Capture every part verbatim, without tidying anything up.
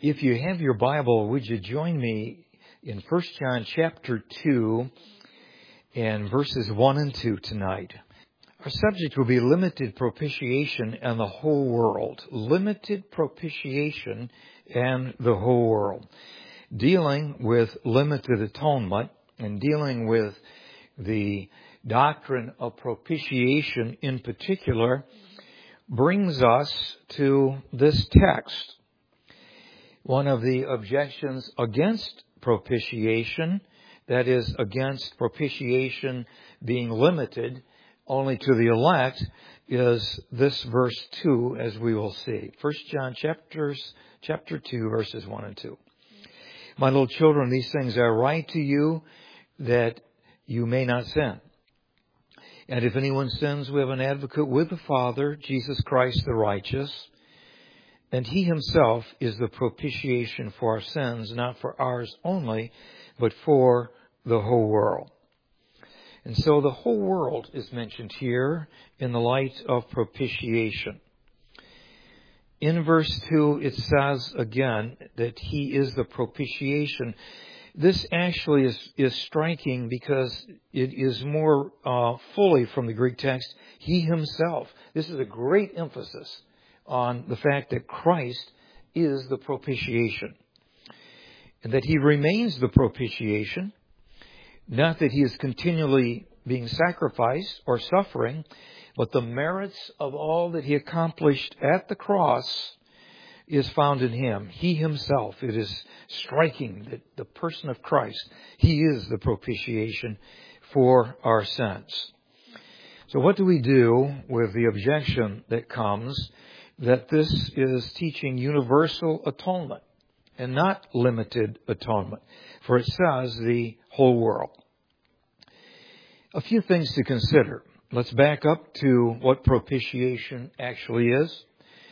If you have your Bible, would you join me in First John chapter two and verses one and two tonight? Our subject will be limited propitiation and the whole world. Limited propitiation and the whole world. Dealing with limited atonement and dealing with the doctrine of propitiation in particular brings us to this text. One of the objections against propitiation, that is, against propitiation being limited only to the elect, is this verse two, as we will see. First John chapters, chapter two, verses one and two. My little children, these things I write to you that you may not sin. And if anyone sins, we have an advocate with the Father, Jesus Christ the righteous. And He Himself is the propitiation for our sins, not for ours only, but for the whole world. And so the whole world is mentioned here in the light of propitiation. In verse two, it says again that He is the propitiation. This actually is, is striking because it is more uh, fully from the Greek text, He Himself. This is a great emphasis on the fact that Christ is the propitiation. And that He remains the propitiation. Not that He is continually being sacrificed or suffering, but the merits of all that He accomplished at the cross is found in Him. He Himself. It is striking that the person of Christ, He is the propitiation for our sins. So what do we do with the objection that comes that this is teaching universal atonement and not limited atonement? For it says the whole world. A few things to consider. Let's back up to what propitiation actually is.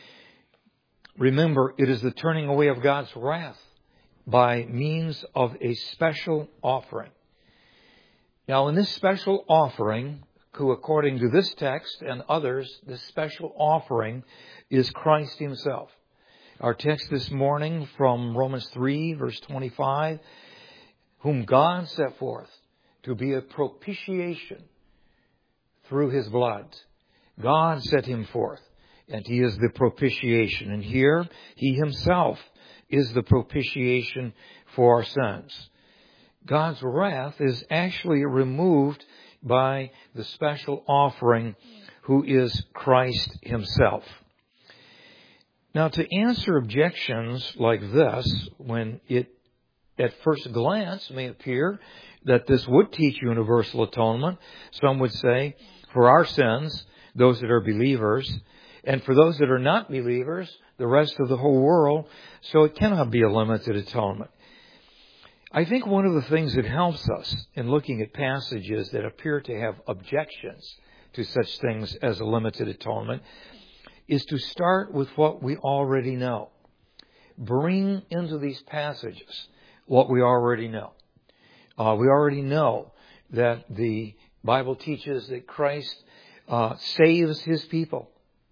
Remember, it is the turning away of God's wrath by means of a special offering. Now, in this special offering, who according to this text and others, this special offering is Christ Himself. Our text this morning from Romans three, verse twenty-five, whom God set forth to be a propitiation through His blood. God set Him forth, and He is the propitiation. And here, He Himself is the propitiation for our sins. God's wrath is actually removed by the special offering, who is Christ Himself. Now, to answer objections like this, when it at first glance may appear that this would teach universal atonement, some would say, for our sins, those that are believers, and for those that are not believers, the rest of the whole world, so it cannot be a limited atonement. I think one of the things that helps us in looking at passages that appear to have objections to such things as a limited atonement is to start with what we already know. Bring into these passages what we already know. Uh, we already know that the Bible teaches that Christ uh, saves His people.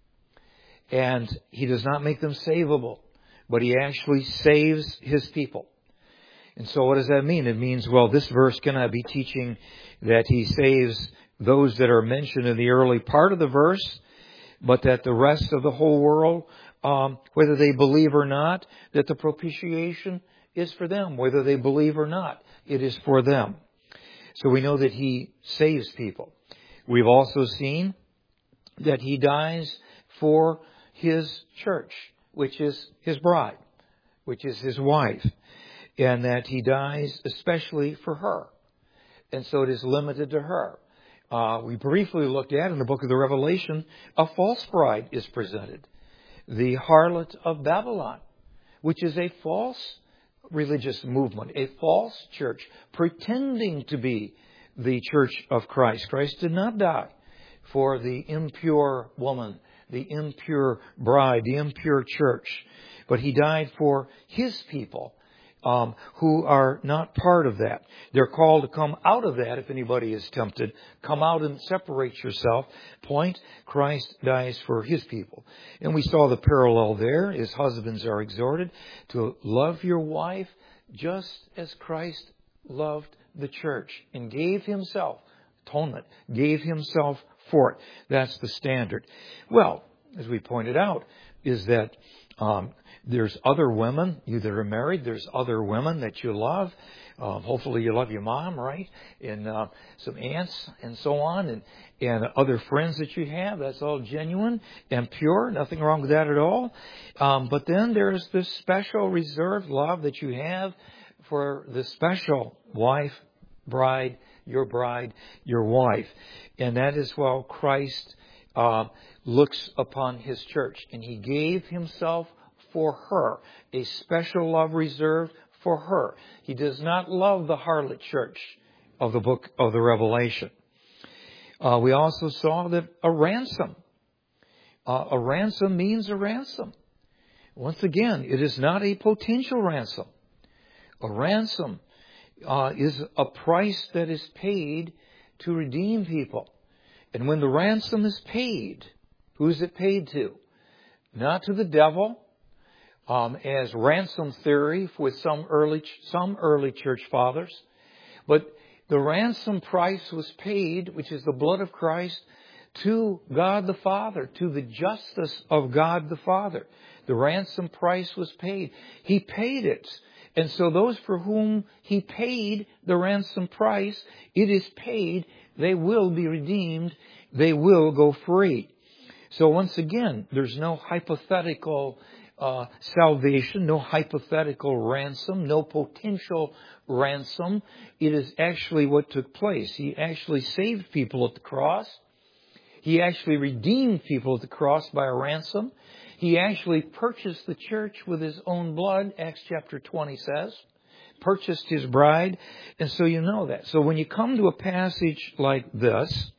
And He does not make them savable, but He actually saves His people. And so what does that mean? It means, well, this verse cannot be teaching that He saves those that are mentioned in the early part of the verse, but that the rest of the whole world, um, whether they believe or not, that the propitiation is for them. Whether they believe or not, it is for them. So we know that He saves people. We've also seen that He dies for His church, which is His bride, which is His wife, and that He dies especially for her. And so it is limited to her. Uh, we briefly looked at in the book of the Revelation, a false bride is presented. The harlot of Babylon, which is a false religious movement, a false church, pretending to be the church of Christ. Christ did not die for the impure woman, the impure bride, the impure church, but He died for His people, um, who are not part of that. They're called to come out of that if anybody is tempted. Come out and separate yourself. Point, Christ dies for His people. And we saw the parallel there as husbands are exhorted to love your wife just as Christ loved the church and gave Himself, atonement, gave Himself for it. That's the standard. Well, as we pointed out, is that um, there's other women, you that are married, there's other women that you love. Um, hopefully you love your mom, right? And uh, some aunts and so on, and, and other friends that you have. That's all genuine and pure. Nothing wrong with that at all. Um, but then there's this special reserved love that you have for the special wife, bride, your bride, your wife. And that is while Christ uh, looks upon His church. And He gave Himself for her, a special love reserved for her. He does not love the harlot church of the book of the Revelation. Uh, we also saw that a ransom. Uh, a ransom means a ransom. Once again, it is not a potential ransom. A ransom uh, is a price that is paid to redeem people. And when the ransom is paid, who is it paid to? Not to the devil, um, as ransom theory with some early some early church fathers, but the ransom price was paid, which is the blood of Christ, to God the Father, to the justice of God the Father. The ransom price was paid. He paid it. And so those for whom He paid the ransom price, it is paid, they will be redeemed, they will go free. So once again, there's no hypothetical uh, salvation, no hypothetical ransom, no potential ransom. It is actually what took place. He actually saved people at the cross. He actually redeemed people at the cross by a ransom. He actually purchased the church with His own blood, Acts chapter twenty says. Purchased His bride. And so you know that. So when you come to a passage like this,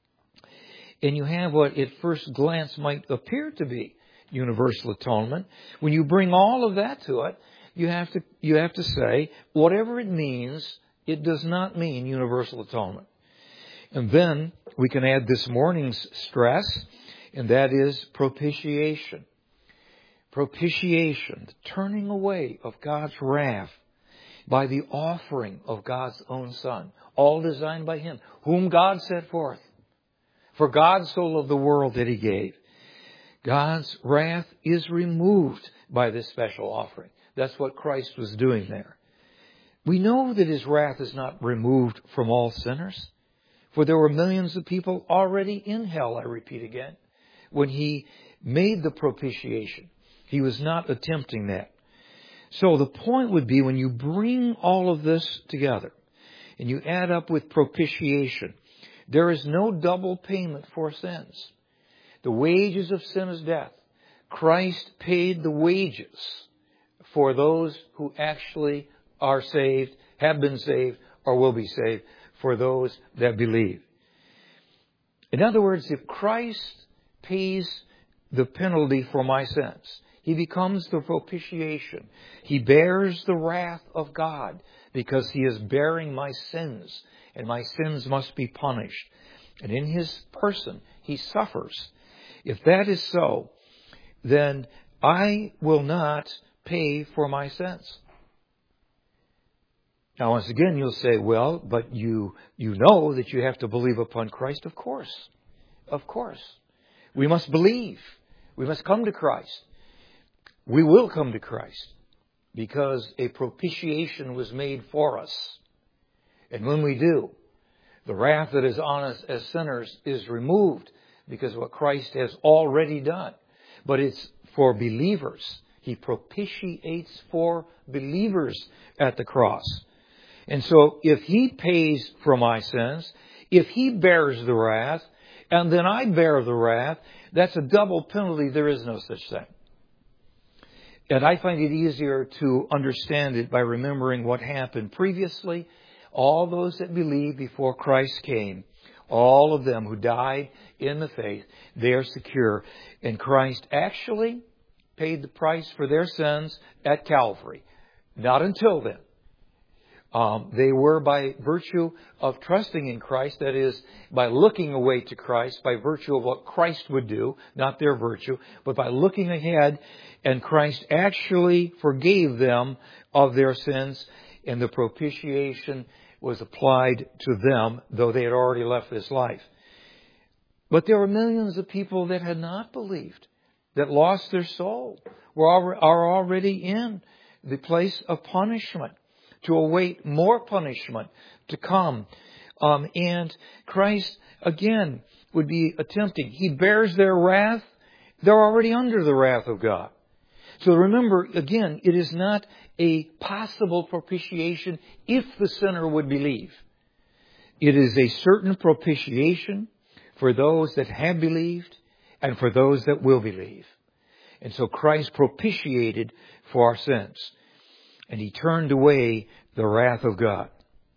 and you have what at first glance might appear to be universal atonement, when you bring all of that to it, you have to you have to say, whatever it means, it does not mean universal atonement. And then we can add this morning's stress, and that is propitiation. Propitiation, the turning away of God's wrath by the offering of God's own Son, all designed by Him, whom God set forth. For God so loved the world that He gave. God's wrath is removed by this special offering. That's what Christ was doing there. We know that His wrath is not removed from all sinners. For there were millions of people already in hell, I repeat again, when He made the propitiation. He was not attempting that. So the point would be when you bring all of this together and you add up with propitiation, there is no double payment for sins. The wages of sin is death. Christ paid the wages for those who actually are saved, have been saved, or will be saved, for those that believe. In other words, if Christ pays the penalty for my sins, He becomes the propitiation. He bears the wrath of God because He is bearing my sins, and my sins must be punished. And in His person, He suffers. If that is so, then I will not pay for my sins. Now, once again, you'll say, well, but you you know that you have to believe upon Christ. Of course. Of course. We must believe. We must come to Christ. We will come to Christ because a propitiation was made for us. And when we do, the wrath that is on us as sinners is removed because of what Christ has already done. But it's for believers. He propitiates for believers at the cross. And so if He pays for my sins, if He bears the wrath, and then I bear the wrath, that's a double penalty. There is no such thing. And I find it easier to understand it by remembering what happened previously. All those that believed before Christ came, all of them who died in the faith, they are secure. And Christ actually paid the price for their sins at Calvary. Not until then. Um, they were by virtue of trusting in Christ, that is, by looking away to Christ, by virtue of what Christ would do, not their virtue, but by looking ahead, and Christ actually forgave them of their sins, and the propitiation was applied to them, though they had already left this life. But there were millions of people that had not believed, that lost their soul, were al- are already in the place of punishment, to await more punishment to come. Um, and Christ, again, would be attempting. He bears their wrath. They're already under the wrath of God. So remember, again, it is not a possible propitiation if the sinner would believe. It is a certain propitiation for those that have believed and for those that will believe. And so Christ propitiated for our sins. And He turned away the wrath of God.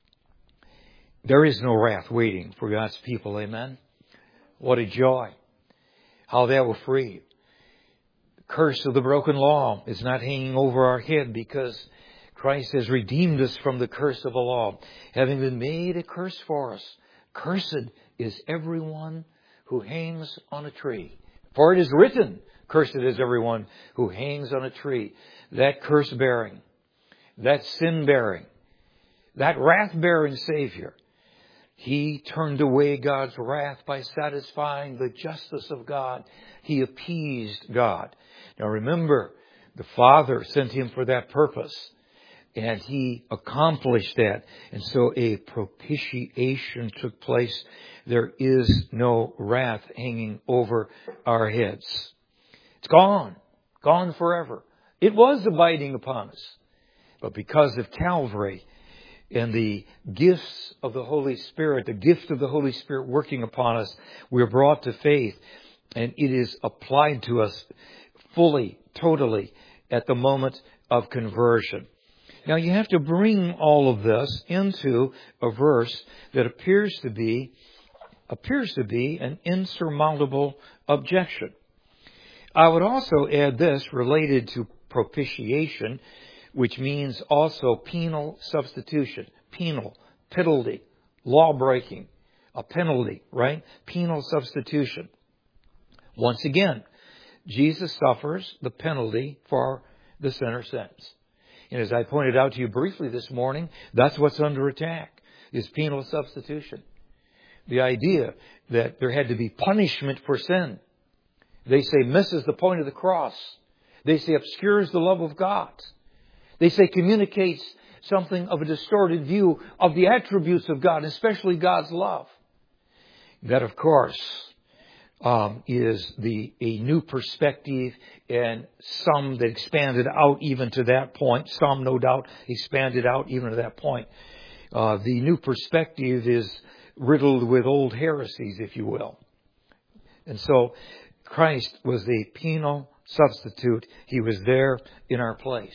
There is no wrath waiting for God's people. Amen. What a joy. How they were free. The curse of the broken law is not hanging over our head because Christ has redeemed us from the curse of the law, having been made a curse for us. Cursed is everyone who hangs on a tree. For it is written, cursed is everyone who hangs on a tree. That curse bearing, that sin bearing, that wrath bearing Savior, He turned away God's wrath by satisfying the justice of God. He appeased God. Now remember, the Father sent Him for that purpose, and He accomplished that. And so a propitiation took place. There is no wrath hanging over our heads. It's gone. Gone forever. It was abiding upon us. But because of Calvary and the gifts of the Holy Spirit, the gift of the Holy Spirit working upon us, we're brought to faith, and it is applied to us fully, totally, at the moment of conversion. Now you have to bring all of this into a verse that appears to be, appears to be an insurmountable objection. I would also add this related to propitiation, which means also penal substitution. Penal, penalty, law breaking, a penalty, right? Penal substitution. Once again, Jesus suffers the penalty for the sinner's sins. And as I pointed out to you briefly this morning, that's what's under attack, is penal substitution. The idea that there had to be punishment for sin. They say misses the point of the cross. They say obscures the love of God. They say communicates something of a distorted view of the attributes of God, especially God's love. That, of course, um, is the a new perspective, and some that expanded out even to that point. Some, no doubt, expanded out even to that point. Uh, the new perspective is riddled with old heresies, if you will. And so Christ was the penal substitute. He was there in our place.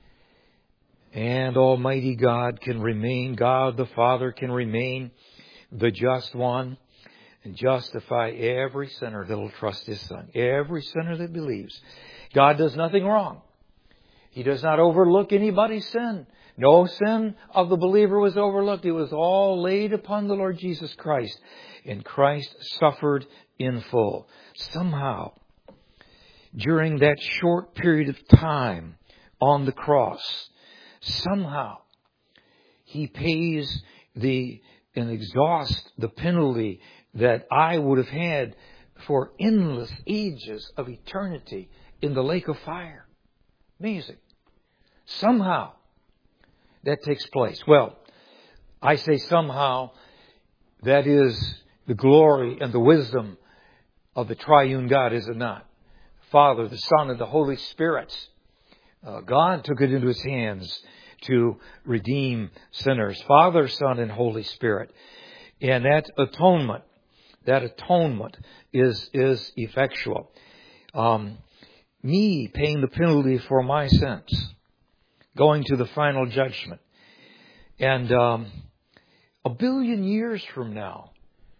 And Almighty God can remain, God the Father can remain the just one and justify every sinner that will trust His Son. Every sinner that believes. God does nothing wrong. He does not overlook anybody's sin. No sin of the believer was overlooked. It was all laid upon the Lord Jesus Christ. And Christ suffered in full. Somehow, during that short period of time on the cross, somehow He pays the and exhausts the penalty that I would have had for endless ages of eternity in the lake of fire. Amazing. Somehow that takes place. Well, I say somehow that is the glory and the wisdom of the triune God, is it not? Father, the Son, and the Holy Spirit. Uh, God took it into His hands to redeem sinners. Father, Son, and Holy Spirit. And that atonement, that atonement is, is effectual. Um, me paying the penalty for my sins. Going to the final judgment. And um, a billion years from now,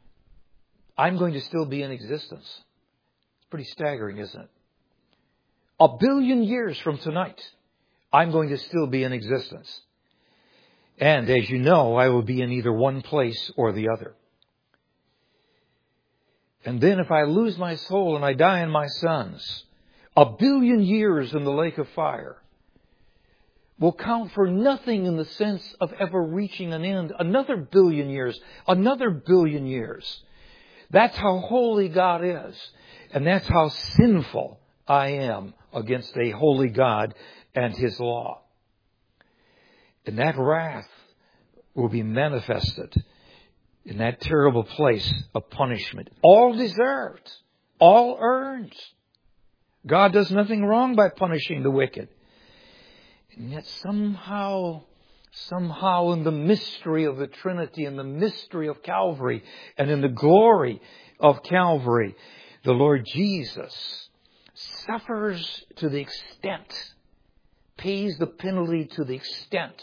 I'm going to still be in existence. It's pretty staggering, isn't it? A billion years from tonight, I'm going to still be in existence. And as you know, I will be in either one place or the other. And then if I lose my soul and I die in my sons, a billion years in the lake of fire will count for nothing in the sense of ever reaching an end. Another billion years, another billion years. That's how holy God is. And that's how sinful I am against a holy God and His law. And that wrath will be manifested in that terrible place of punishment. All deserved. All earned. God does nothing wrong by punishing the wicked. And yet somehow, somehow in the mystery of the Trinity, in the mystery of Calvary, and in the glory of Calvary, the Lord Jesus suffers to the extent, pays the penalty to the extent,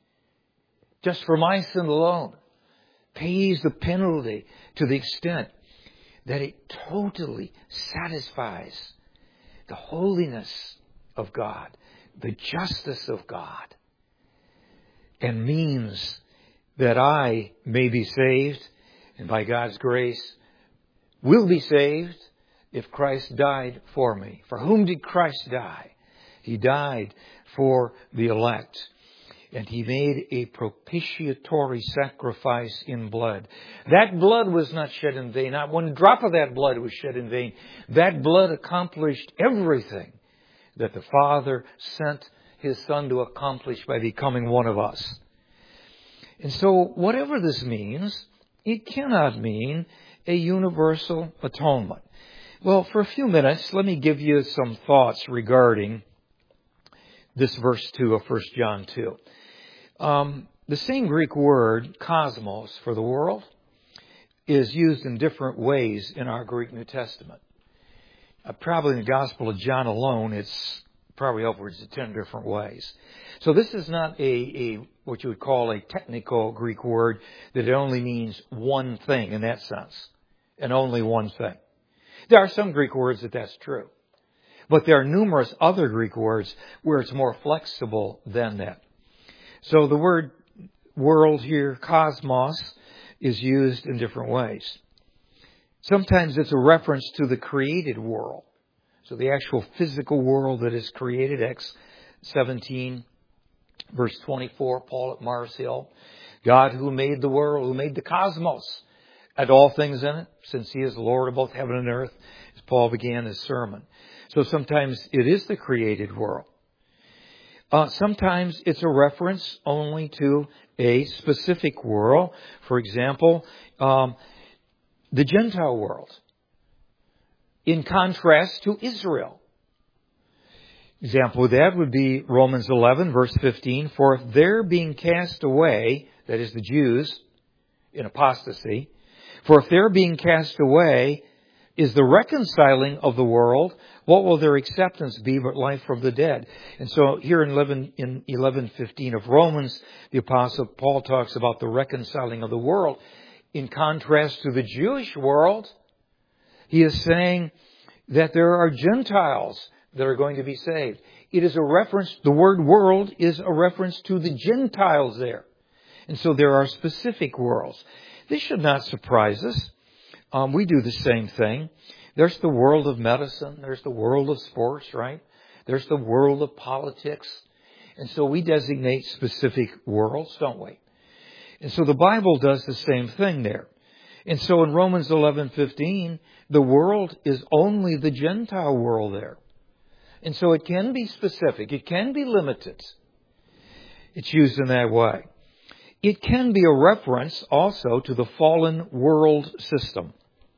just for my sin alone, pays the penalty to the extent that it totally satisfies the holiness of God, the justice of God, and means that I may be saved, and by God's grace will be saved if Christ died for me. For whom did Christ die? He died for the elect. And He made a propitiatory sacrifice in blood. That blood was not shed in vain. Not one drop of that blood was shed in vain. That blood accomplished everything that the Father sent His Son to accomplish by becoming one of us. And so, whatever this means, it cannot mean a universal atonement. Well, for a few minutes, let me give you some thoughts regarding this verse two of First John two. Um, the same Greek word, cosmos, for the world, is used in different ways in our Greek New Testament. Uh, probably in the Gospel of John alone, it's probably upwards of ten different ways. So this is not a, a what you would call a technical Greek word that it only means one thing in that sense, and only one thing. There are some Greek words that that's true. But there are numerous other Greek words where it's more flexible than that. So the word world here, cosmos, is used in different ways. Sometimes it's a reference to the created world. So the actual physical world that is created, Acts seventeen, verse twenty-four, Paul at Mars Hill. God who made the world, who made the cosmos, and all things in it, since He is Lord of both heaven and earth, as Paul began his sermon. So sometimes it is the created world. Uh, sometimes it's a reference only to a specific world. For example, um, the Gentile world, in contrast to Israel. Example of that would be Romans eleven, verse fifteen. For if they're being cast away, that is the Jews, in apostasy, for if they're being cast away is the reconciling of the world, what will their acceptance be but life from the dead? And so here in eleven, in eleven fifteen of Romans, the Apostle Paul talks about the reconciling of the world. In contrast to the Jewish world, he is saying that there are Gentiles that are going to be saved. It is a reference, the word world is a reference to the Gentiles there. And so there are specific worlds. This should not surprise us. Um, we do the same thing. There's the world of medicine. There's the world of sports, right? There's the world of politics. And so we designate specific worlds, don't we? And so the Bible does the same thing there. And so in Romans eleven fifteen, the world is only the Gentile world there. And so it can be specific. It can be limited. It's used in that way. It can be a reference also to the fallen world system.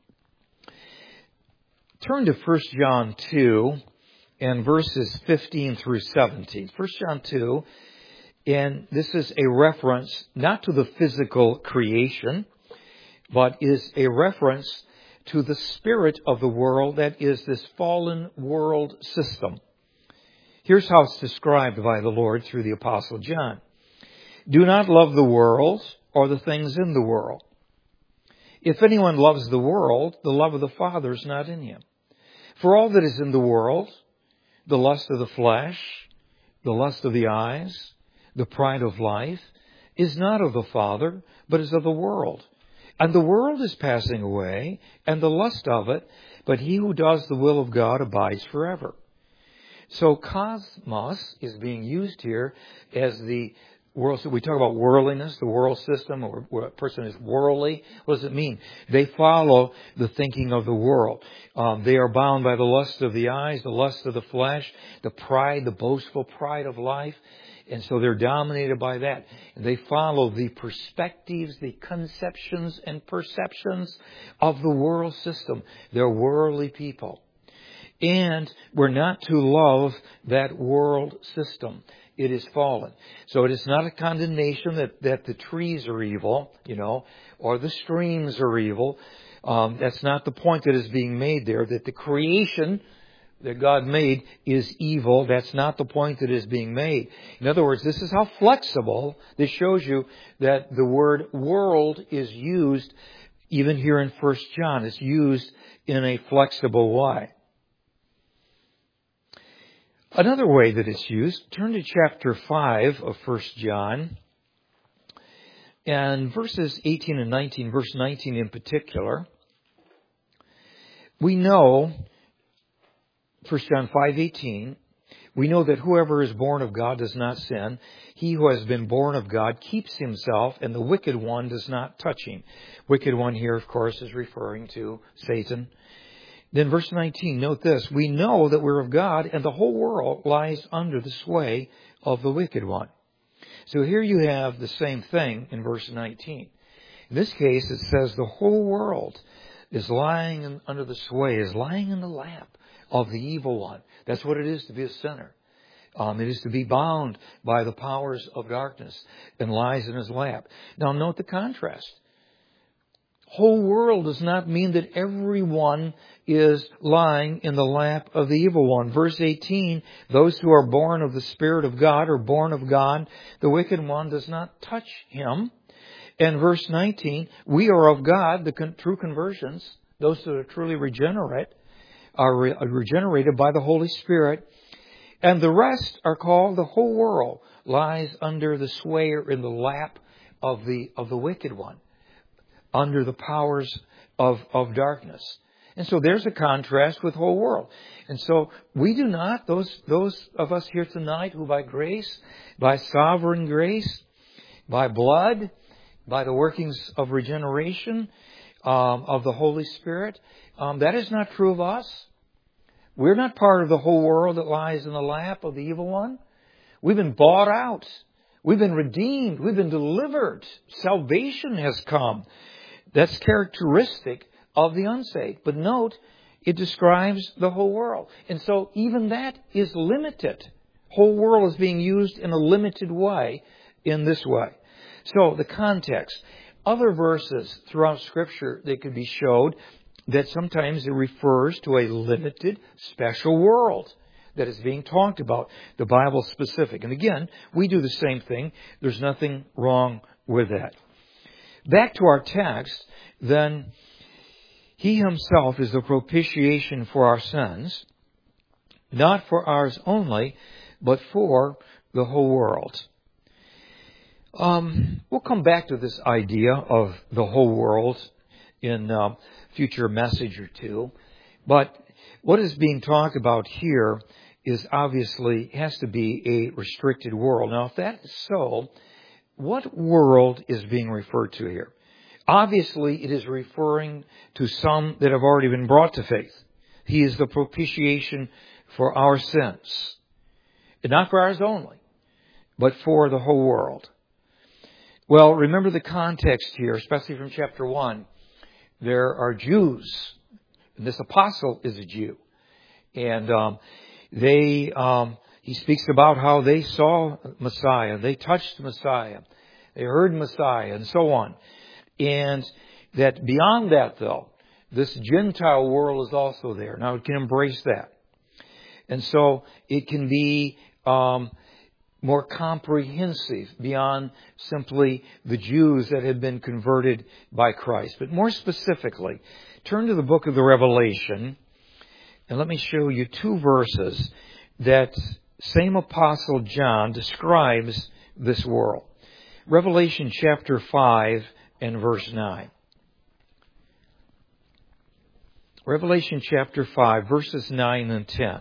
Turn to First John two and verses fifteen through seventeen. First John two, and this is a reference not to the physical creation, but is a reference to the spirit of the world, that is this fallen world system. Here's how it's described by the Lord through the Apostle John. Do not love the world or the things in the world. If anyone loves the world, the love of the Father is not in him. For all that is in the world, the lust of the flesh, the lust of the eyes, the pride of life, is not of the Father, but is of the world. And the world is passing away, and the lust of it, but he who does the will of God abides forever. So cosmos is being used here as the world. So we talk about worldliness, the world system, or where a person is worldly. What does it mean? They follow the thinking of the world. Um, they are bound by the lust of the eyes, the lust of the flesh, the pride, the boastful pride of life. And so they're dominated by that. And they follow the perspectives, the conceptions and perceptions of the world system. They're worldly people. And we're not to love that world system. It is fallen. So it is not a condemnation that, that the trees are evil, you know, or the streams are evil. Um, that's not the point that is being made there, that the creation that God made is evil. That's not the point that is being made. In other words, this is how flexible. This shows you that the word world is used, even here in First John. It's used in a flexible way. Another way that it's used, turn to chapter five of First John, and verses eighteen and nineteen, verse nineteen in particular. We know, First John five eighteen, we know that whoever is born of God does not sin. He who has been born of God keeps himself, and the wicked one does not touch him. Wicked one here, of course, is referring to Satan. Then verse nineteen, note this, we know that we're of God, and the whole world lies under the sway of the wicked one. So here you have the same thing in verse nineteen. In this case, it says the whole world is lying in, under the sway, is lying in the lap of the evil one. That's what it is to be a sinner. Um, it is to be bound by the powers of darkness and lies in his lap. Now note the contrast. Whole world does not mean that everyone is lying in the lap of the evil one. Verse eighteen, those who are born of the Spirit of God are born of God. The wicked one does not touch him. And verse nineteen, we are of God, the con- true conversions, those that are truly regenerate, are, re- are regenerated by the Holy Spirit. And the rest are called, the whole world lies under the sway or in the lap of the, of the wicked one, under the powers of, of darkness. And so there's a contrast with whole world. And so we do not, those, those of us here tonight who by grace, by sovereign grace, by blood, by the workings of regeneration, um, of the Holy Spirit, um, that is not true of us. We're not part of the whole world that lies in the lap of the evil one. We've been bought out. We've been redeemed. We've been delivered. Salvation has come. That's characteristic of the unsaved. But note, it describes the whole world. And so even that is limited. Whole world is being used in a limited way in this way. So the context. Other verses throughout Scripture that could be showed that sometimes it refers to a limited, special world that is being talked about. The Bible specific. And again, we do the same thing. There's nothing wrong with that. Back to our text, then, he himself is the propitiation for our sins, not for ours only, but for the whole world. Um, we'll come back to this idea of the whole world in a future message or two. But what is being talked about here is obviously has to be a restricted world. Now, if that is so, what world is being referred to here? Obviously, it is referring to some that have already been brought to faith. He is the propitiation for our sins. And not for ours only, but for the whole world. Well, remember the context here, especially from chapter one. There are Jews, and this apostle is a Jew. And um, they, um, he speaks about how they saw Messiah, they touched Messiah, they heard Messiah, and so on. And that beyond that, though, this Gentile world is also there. Now, it can embrace that. And so it can be um, more comprehensive beyond simply the Jews that had been converted by Christ. But more specifically, turn to the book of the Revelation, and let me show you two verses that same Apostle John describes this world. Revelation chapter five and verse nine. Revelation chapter five, verses nine and ten.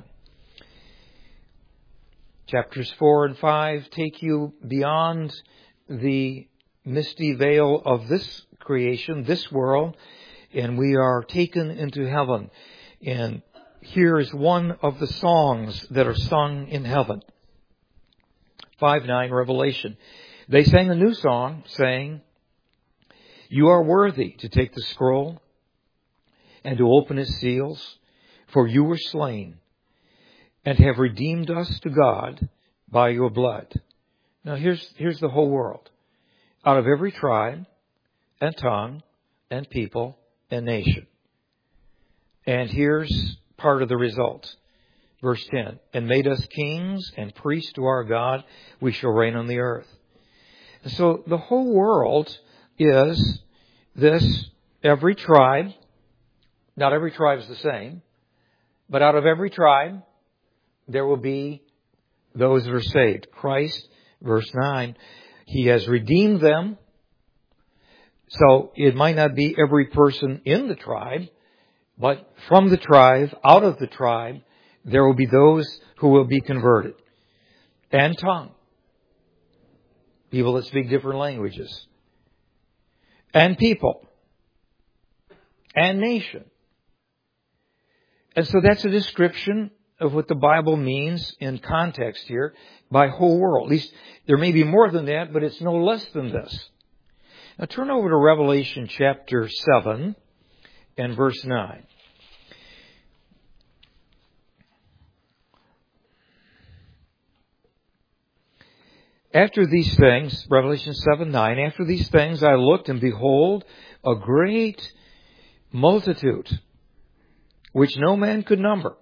Chapters four and five take you beyond the misty veil of this creation, this world, and we are taken into heaven. And here is one of the songs that are sung in heaven. five nine, Revelation. They sang a new song, saying, "You are worthy to take the scroll and to open its seals, for you were slain and have redeemed us to God by your blood." Now here's, here's the whole world. Out of every tribe and tongue and people and nation. And here's part of the result. Verse ten, "And made us kings and priests to our God, we shall reign on the earth." And so the whole world is this, every tribe. Not every tribe is the same, but out of every tribe, there will be those that are saved. Christ, verse nine, He has redeemed them. So it might not be every person in the tribe, but from the tribe, out of the tribe, there will be those who will be converted. And tongue. People that speak different languages. And people. And nation. And so that's a description of what the Bible means in context here by whole world. At least there may be more than that, but it's no less than this. Now turn over to Revelation chapter seven and verse nine. After these things, Revelation seven nine, "After these things I looked, and behold, a great multitude, which no man could number,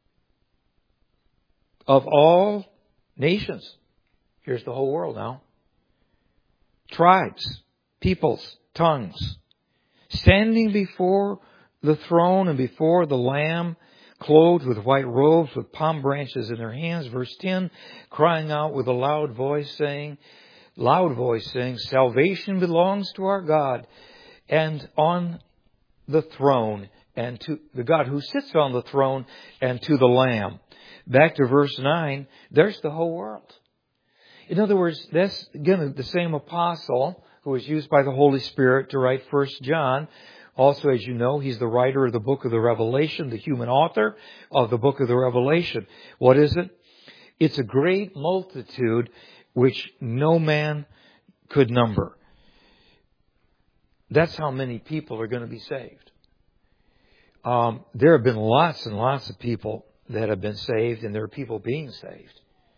of all nations." Here's the whole world now. "Tribes, peoples, tongues, standing before the throne and before the Lamb, clothed with white robes, with palm branches in their hands." Verse ten, "Crying out with a loud voice, saying, loud voice saying, salvation belongs to our God, and on the throne, and to the God who sits on the throne, and to the Lamb." Back to verse nine, there's the whole world. In other words, that's again the same apostle who was used by the Holy Spirit to write First John. Also, as you know, he's the writer of the book of the Revelation, the human author of the book of the Revelation. What is it? It's a great multitude which no man could number. That's how many people are going to be saved. Um, there have been lots and lots of people that have been saved, and there are people being saved.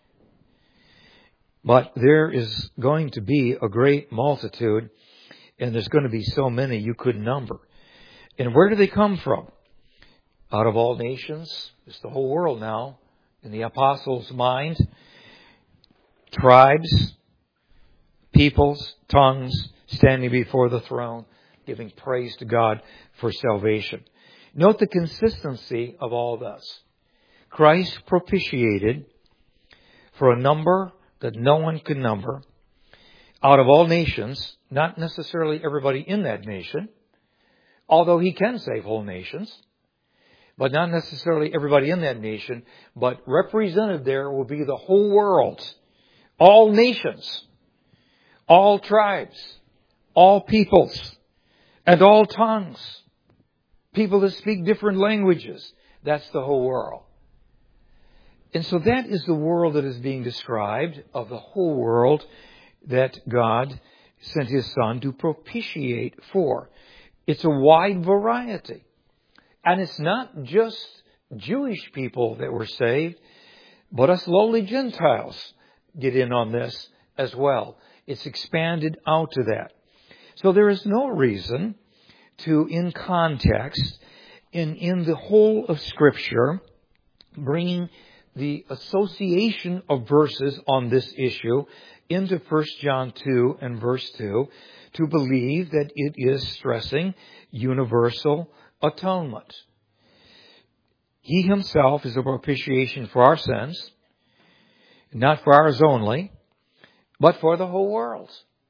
But there is going to be a great multitude, and there's going to be so many you couldn't number. And where do they come from? Out of all nations. It's the whole world now, in the apostles' mind. Tribes, peoples, tongues, standing before the throne, giving praise to God for salvation. Note the consistency of all this. Christ propitiated for a number that no one could number, out of all nations, not necessarily everybody in that nation, although He can save whole nations, but not necessarily everybody in that nation, but represented there will be the whole world, all nations, all tribes, all peoples, and all tongues, people that speak different languages. That's the whole world. And so that is the world that is being described, of the whole world that God sent His Son to propitiate for. It's a wide variety. And it's not just Jewish people that were saved, but us lowly Gentiles get in on this as well. It's expanded out to that. So there is no reason to, in context, in, in the whole of Scripture, bringing the association of verses on this issue into First John two and verse two, to believe that it is stressing universal atonement. He Himself is a propitiation for our sins. Not for ours only, but for the whole world.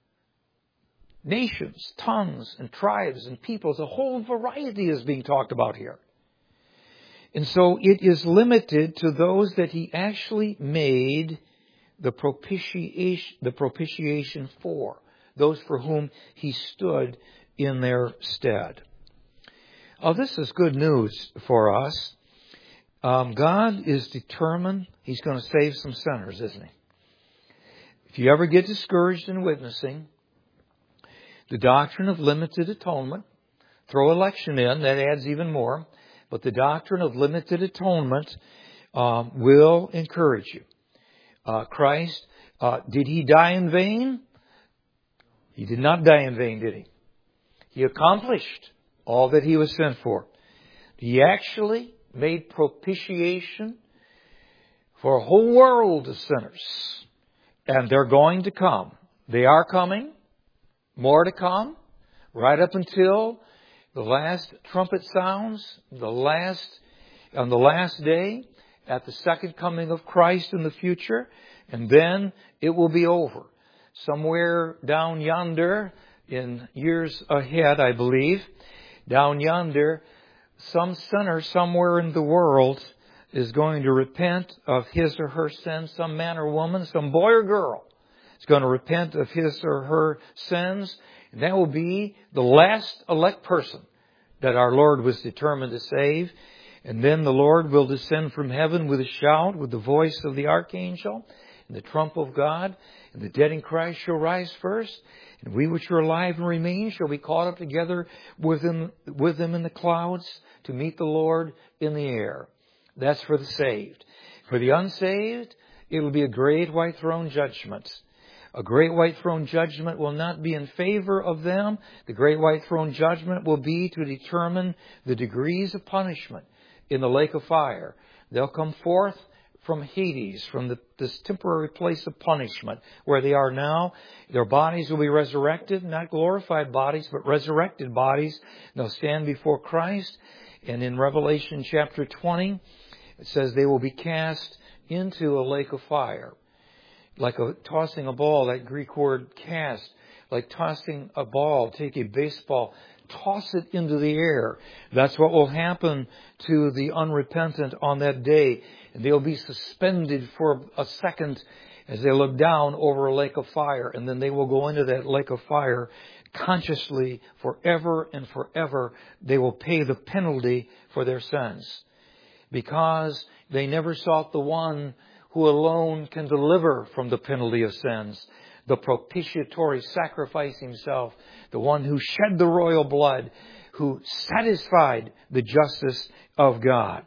Nations, tongues, and tribes and peoples, a whole variety is being talked about here. And so it is limited to those that He actually made the propitiation, the propitiation for, those for whom He stood in their stead. Oh, this is good news for us. Um, God is determined He's going to save some sinners, isn't He? If you ever get discouraged in witnessing, the doctrine of limited atonement, throw election in, that adds even more, but the doctrine of limited atonement um, will encourage you. Uh, Christ, uh, did He die in vain? He did not die in vain, did He? He accomplished all that He was sent for. He actually made propitiation for a whole world of sinners. And they're going to come. They are coming. More to come. Right up until the last trumpet sounds, the last, on the last day, at the second coming of Christ in the future. And then it will be over. Somewhere down yonder, in years ahead, I believe, down yonder, some sinner somewhere in the world is going to repent of his or her sins. Some man or woman, some boy or girl is going to repent of his or her sins. And that will be the last elect person that our Lord was determined to save. And then the Lord will descend from heaven with a shout, with the voice of the archangel, and the trump of God. And the dead in Christ shall rise first. And we which are alive and remain shall be caught up together with them, with them in the clouds to meet the Lord in the air. That's for the saved. For the unsaved, it will be a great white throne judgment. A great white throne judgment will not be in favor of them. The great white throne judgment will be to determine the degrees of punishment in the lake of fire. They'll come forth from Hades, from the, this temporary place of punishment where they are now. Their bodies will be resurrected, not glorified bodies, but resurrected bodies. They'll stand before Christ. And in Revelation chapter twenty, it says they will be cast into a lake of fire. Like a, tossing a ball, that Greek word cast, like tossing a ball, take a baseball, toss it into the air. That's what will happen to the unrepentant on that day. And they'll be suspended for a second as they look down over a lake of fire. And then they will go into that lake of fire consciously forever and forever. They will pay the penalty for their sins, because they never sought the one who alone can deliver from the penalty of sins, the propitiatory sacrifice Himself, the one who shed the royal blood, who satisfied the justice of God.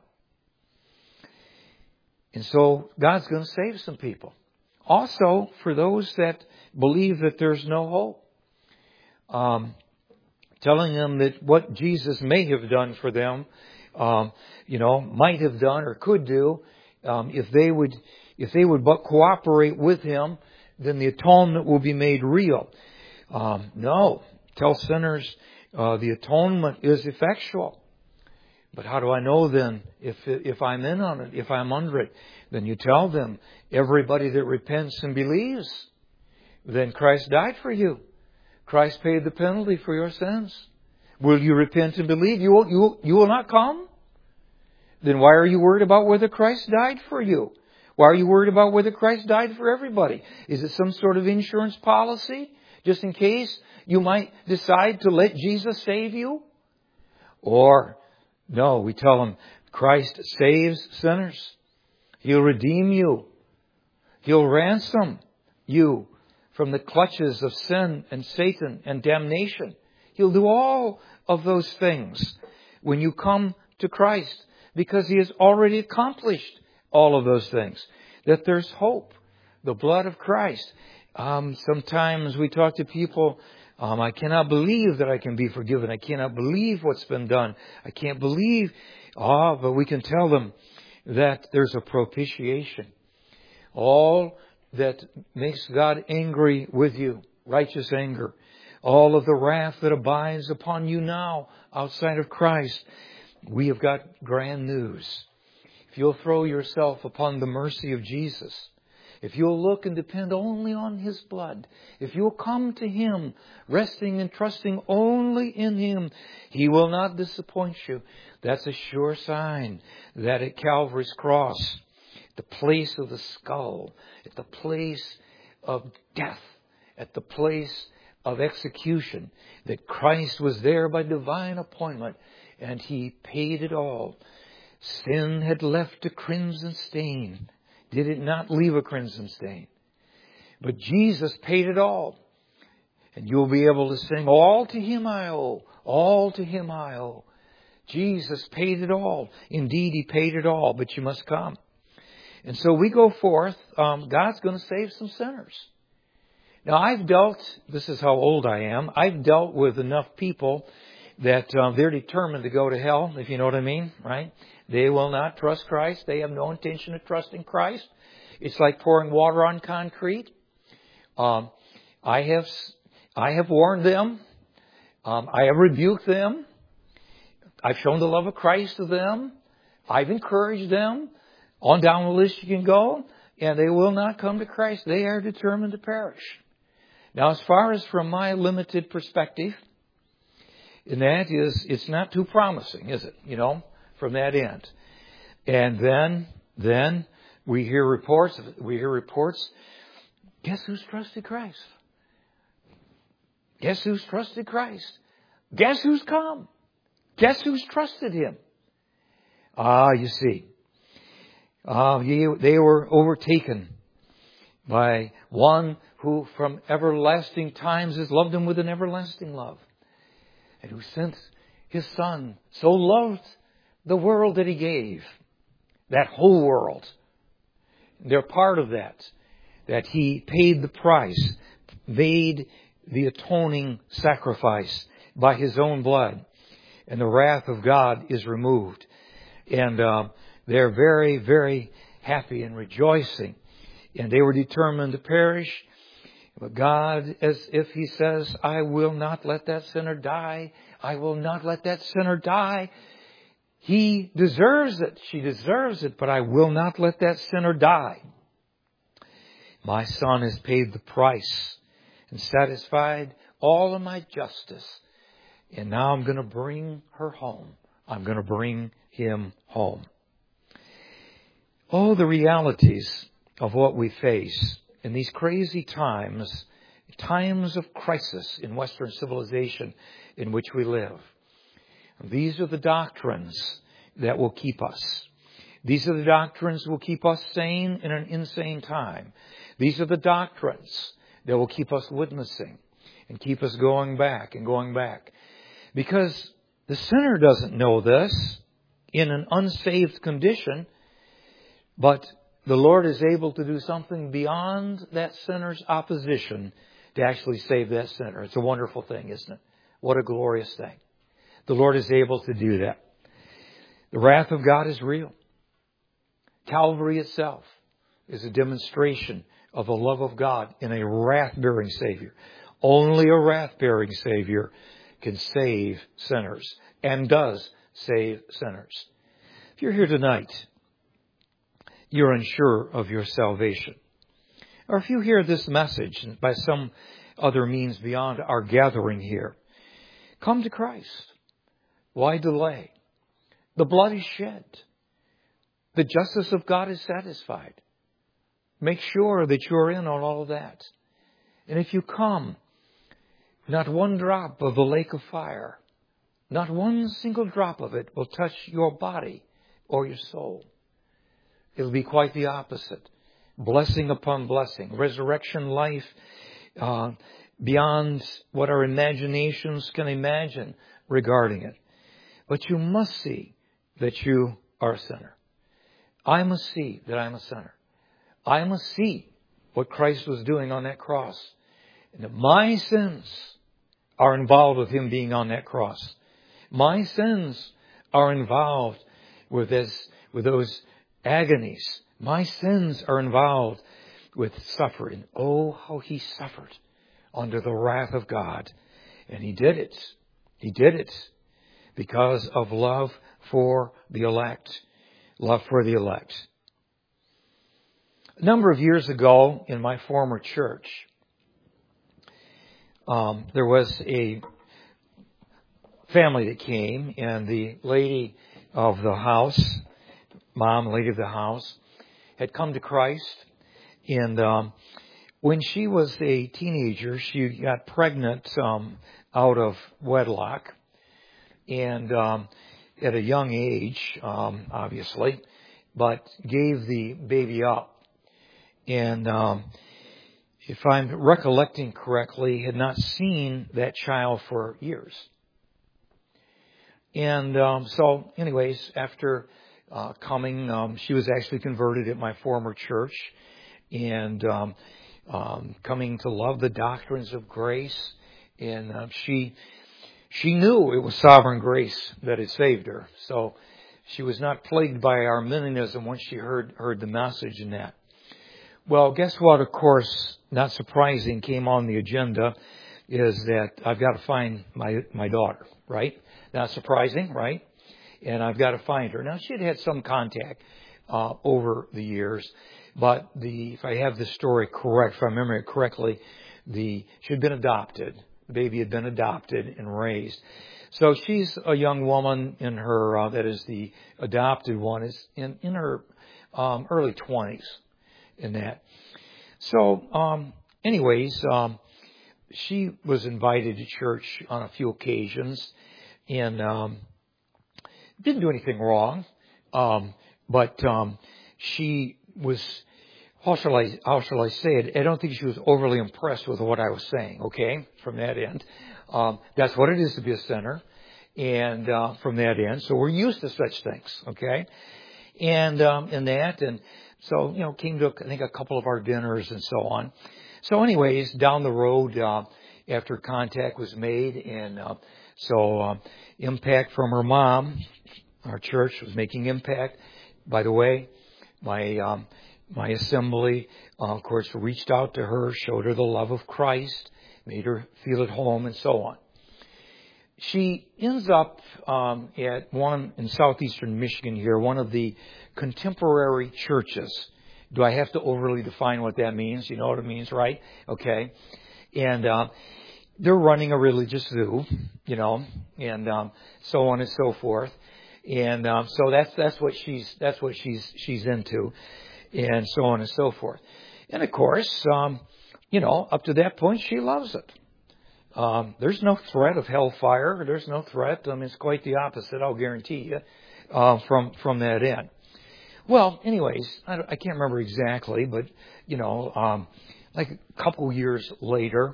And so God's going to save some people. Also, for those that believe that there's no hope, um, telling them that what Jesus may have done for them, um, you know, might have done or could do, um, if they would, if they would but cooperate with Him, then the atonement will be made real. Um, no, tell sinners uh, the atonement is effectual. But how do I know then if if I'm in on it, if I'm under it? Then you tell them, everybody that repents and believes, then Christ died for you. Christ paid the penalty for your sins. Will you repent and believe? You will, you will, you will not come? Then why are you worried about whether Christ died for you? Why are you worried about whether Christ died for everybody? Is it some sort of insurance policy, just in case you might decide to let Jesus save you? Or, no, we tell them, Christ saves sinners. He'll redeem you. He'll ransom you from the clutches of sin and Satan and damnation. He'll do all of those things when you come to Christ, because He has already accomplished all of those things. That there's hope. The blood of Christ. Um, sometimes we talk to people, um, I cannot believe that I can be forgiven. I cannot believe what's been done. I can't believe. Ah, but we can tell them that there's a propitiation. All that makes God angry with you, righteous anger, all of the wrath that abides upon you now outside of Christ, we have got grand news. If you'll throw yourself upon the mercy of Jesus, if you'll look and depend only on His blood, if you'll come to Him, resting and trusting only in Him, He will not disappoint you. That's a sure sign that at Calvary's cross, the place of the skull, at the place of death, at the place of execution, that Christ was there by divine appointment, and He paid it all. Sin had left a crimson stain. Did it not leave a crimson stain? But Jesus paid it all. And you'll be able to sing, all to Him I owe, all to Him I owe. Jesus paid it all. Indeed, He paid it all, but you must come. And so we go forth. Um, God's going to save some sinners. Now, I've dealt, this is how old I am, I've dealt with enough people that uh, they're determined to go to hell, if you know what I mean, right? They will not trust Christ. They have no intention of trusting Christ. It's like pouring water on concrete. Um, I have I have warned them. Um, I have rebuked them. I've shown the love of Christ to them. I've encouraged them. On down the list you can go. And they will not come to Christ. They are determined to perish. Now, as far as from my limited perspective, and that is, it's not too promising, is it? You know, from that end. And then, then we hear reports, we hear reports, guess who's trusted Christ? Guess who's trusted Christ? Guess who's come? Guess who's trusted Him? Ah, you see. Ah, they were overtaken by one who from everlasting times has loved them with an everlasting love. And who sent His Son, so loved the world that He gave, that whole world. They're part of that, that He paid the price, made the atoning sacrifice by His own blood, and the wrath of God is removed. And uh, they're very, very happy and rejoicing. And they were determined to perish. But God, as if He says, I will not let that sinner die. I will not let that sinner die. He deserves it. She deserves it. But I will not let that sinner die. My Son has paid the price and satisfied all of my justice. And now I'm going to bring her home. I'm going to bring him home. Oh, the realities of what we face in these crazy times, times of crisis in Western civilization in which we live. These are the doctrines that will keep us. These are the doctrines that will keep us sane in an insane time. These are the doctrines that will keep us witnessing and keep us going back and going back. Because the sinner doesn't know this in an unsaved condition, but the Lord is able to do something beyond that sinner's opposition to actually save that sinner. It's a wonderful thing, isn't it? What a glorious thing. The Lord is able to do that. The wrath of God is real. Calvary itself is a demonstration of the love of God in a wrath-bearing Savior. Only a wrath-bearing Savior can save sinners and does save sinners. If you're here tonight, you're unsure of your salvation. Or if you hear this message by some other means beyond our gathering here, come to Christ. Why delay? The blood is shed. The justice of God is satisfied. Make sure that you're in on all of that. And if you come, not one drop of the lake of fire, not one single drop of it will touch your body or your soul. It'll be quite the opposite. Blessing upon blessing. Resurrection life uh, beyond what our imaginations can imagine regarding it. But you must see that you are a sinner. I must see that I'm a sinner. I must see what Christ was doing on that cross. And that my sins are involved with Him being on that cross. My sins are involved with this, with those agonies. My sins are involved with suffering. Oh, how He suffered under the wrath of God. And He did it. He did it because of love for the elect. Love for the elect. A number of years ago in my former church, um, there was a family that came, and the lady of the house, mom, lady of the house, had come to Christ. And um, when she was a teenager, she got pregnant um, out of wedlock, and um, at a young age, um, obviously, but gave the baby up. And um, if I'm recollecting correctly, had not seen that child for years. And um, so, anyways, after uh, coming, um, she was actually converted at my former church, and um, um, coming to love the doctrines of grace. And uh, she she knew it was sovereign grace that had saved her. So she was not plagued by Arminianism once she heard heard the message in that. Well, guess what? Of course, not surprising, came on the agenda is that I've got to find my my daughter, right? Not surprising, right? And I've got to find her. Now, she had had some contact uh, over the years, but the if I have the story correct, if I remember it correctly, the she had been adopted. The baby had been adopted and raised. So she's a young woman in her, uh, that is the adopted one, is in, in her um, early twenties. In that. So, um, anyways, um, she was invited to church on a few occasions, and um, didn't do anything wrong. Um, but um, she was, how shall I how shall I say it? I don't think she was overly impressed with what I was saying. Okay, from that end, um, that's what it is to be a sinner, and uh, from that end, so we're used to such things. Okay, and um, in that and. So, you know, came to, I think, a couple of our dinners and so on. So anyways, down the road, uh, after contact was made, and uh, so uh, impact from her mom, our church was making impact. By the way, my um, my assembly, uh, of course, reached out to her, showed her the love of Christ, made her feel at home, and so on. She ends up um, at one in southeastern Michigan here, one of the contemporary churches. Do I have to overly define what that means? You know what it means, right? Okay. And uh, they're running a religious zoo, you know, and um, so on and so forth. And um, so that's that's what she's that's what she's she's into, and so on and so forth. And of course, um, you know, up to that point, she loves it. Um, there's no threat of hellfire. There's no threat. I mean, it's quite the opposite, I'll guarantee you, uh, from from that end. Well, anyways, I, I can't remember exactly, but, you know, um, like a couple years later,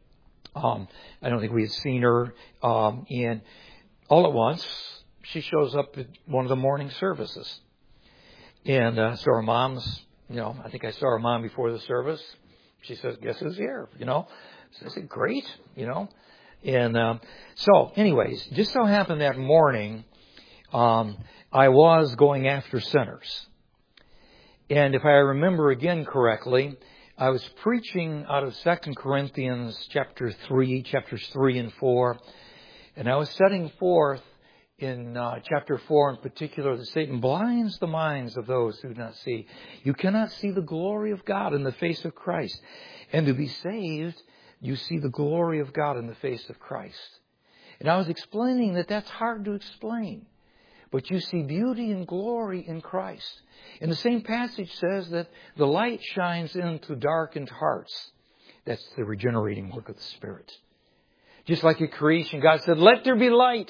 um, I don't think we had seen her, um, and all at once, she shows up at one of the morning services. And uh, so her mom's, you know, I think I saw her mom before the service. She says, guess who's here, you know? So I said, great, you know. And um, so, anyways, just so happened that morning, um, I was going after sinners. And if I remember again correctly, I was preaching out of Second Corinthians chapter three, chapters three and four. And I was setting forth in uh, chapter four in particular that Satan blinds the minds of those who do not see. You cannot see the glory of God in the face of Christ. And to be saved, you see the glory of God in the face of Christ. And I was explaining that that's hard to explain. But you see beauty and glory in Christ. And the same passage says that the light shines into darkened hearts. That's the regenerating work of the Spirit. Just like at creation, God said, let there be light.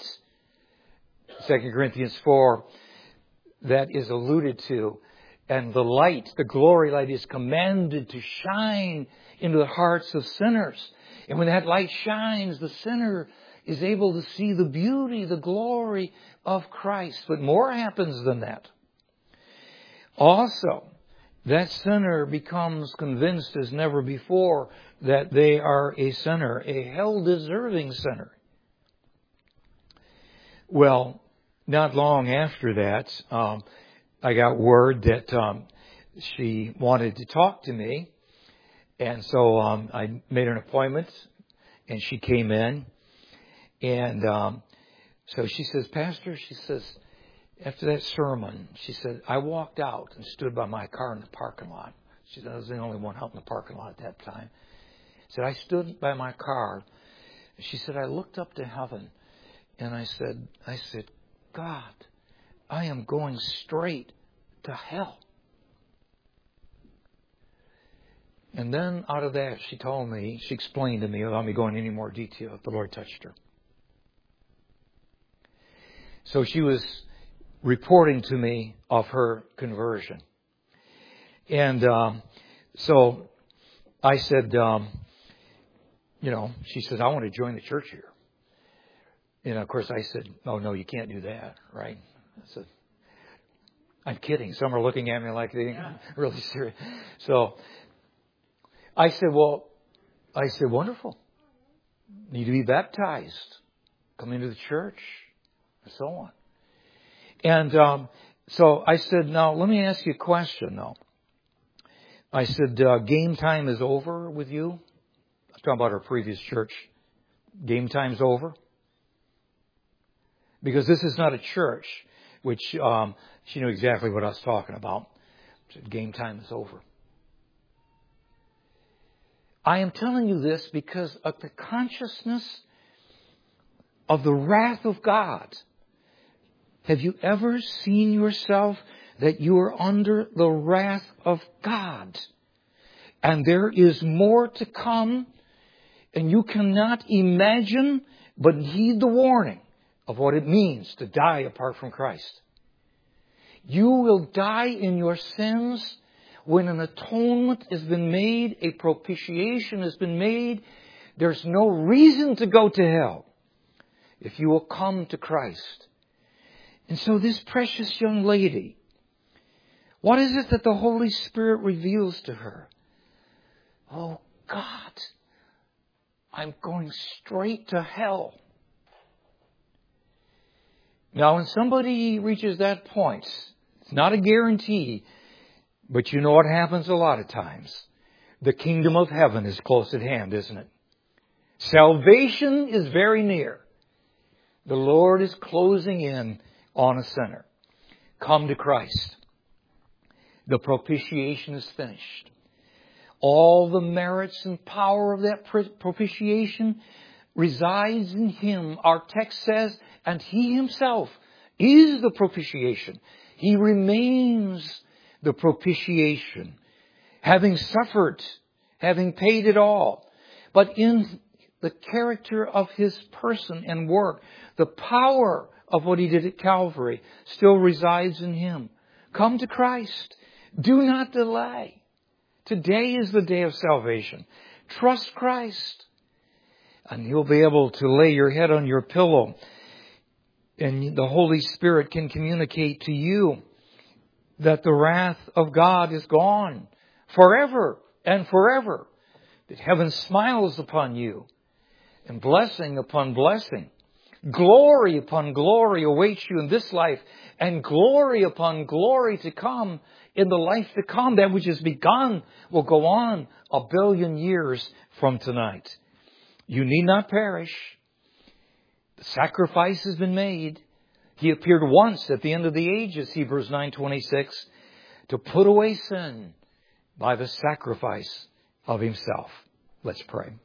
Second Corinthians four, that is alluded to. And the light, the glory light, is commanded to shine into the hearts of sinners. And when that light shines, the sinner is able to see the beauty, the glory of Christ. But more happens than that. Also, that sinner becomes convinced as never before that they are a sinner, a hell-deserving sinner. Well, not long after that, um, I got word that um, she wanted to talk to me. And so um, I made an appointment, and she came in. And um, so she says, Pastor, she says, after that sermon, she said, I walked out and stood by my car in the parking lot. She said, I was the only one out in the parking lot at that time. She said, I stood by my car. She said, I looked up to heaven and I said, I said, God, I am going straight to hell. And then out of that, she told me, she explained to me, without me going into any more detail, the Lord touched her. So she was reporting to me of her conversion. And um, so I said, um, you know, she said, I want to join the church here. And of course I said, oh, no, you can't do that, right? I said, I'm kidding. Some are looking at me like they're yeah. really serious. So I said, well, I said, wonderful. Need to be baptized. Come into the church. And so on. And um, so I said, now, let me ask you a question, though. I said, uh, game time is over with you? I'm talking about our previous church. Game time's over? Because this is not a church, which um, she knew exactly what I was talking about. She said, game time is over. I am telling you this because of the consciousness of the wrath of God. Have you ever seen yourself that you are under the wrath of God? And there is more to come, and you cannot imagine but heed the warning of what it means to die apart from Christ. You will die in your sins when an atonement has been made, a propitiation has been made. There's no reason to go to hell if you will come to Christ. And so this precious young lady, what is it that the Holy Spirit reveals to her? Oh, God, I'm going straight to hell. Now, when somebody reaches that point, it's not a guarantee, but you know what happens a lot of times. The kingdom of heaven is close at hand, isn't it? Salvation is very near. The Lord is closing in on a sinner. Come to Christ. The propitiation is finished. All the merits and power of that propitiation resides in Him. Our text says, and He Himself is the propitiation. He remains the propitiation, having suffered, having paid it all. But in the character of His person and work, the power of what He did at Calvary still resides in Him. Come to Christ. Do not delay. Today is the day of salvation. Trust Christ. And you'll be able to lay your head on your pillow. And the Holy Spirit can communicate to you that the wrath of God is gone forever and forever. That heaven smiles upon you. And blessing upon blessing. Glory upon glory awaits you in this life, and glory upon glory to come in the life to come. That which has begun will go on a billion years from tonight. You need not perish. The sacrifice has been made. He appeared once at the end of the ages, Hebrews nine twenty-six, to put away sin by the sacrifice of Himself. Let's pray.